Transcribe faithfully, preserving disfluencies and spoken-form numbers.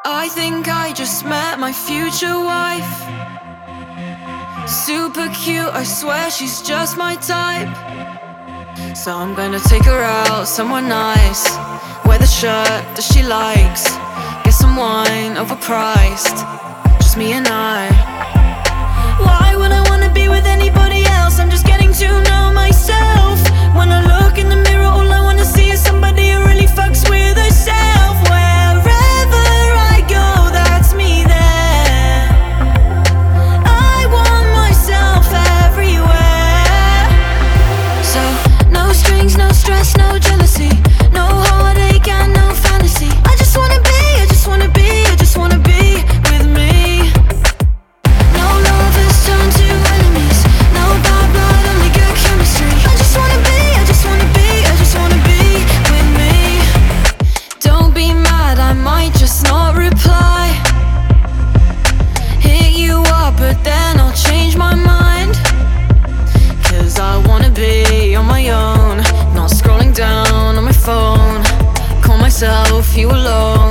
I think I just met my future wife. Super cute, I swear she's just my type. So I'm gonna take her out somewhere nice. Wear the shirt that she likes. Get some wine overpriced. Just me and I. Why would I wanna be with anybody else? I'm just getting to know myself. When I look in the mirror, all I wanna see is somebody who really fucks with herself. Wherever I go, that's me there. I want myself everywhere. So, no strings, no stress, no jealousy, no heartache and no fantasy. I just wanna be, I just wanna be, I just wanna be with me. No lovers turn to enemies, no bad blood, only good chemistry. I just wanna be, I just wanna be, I just wanna be with me. Don't be mad, I might just not reply. Hit you up, but then I'll change my mind. Cause I wanna be on my own, not scrolling down on my phone. Call myself you alone.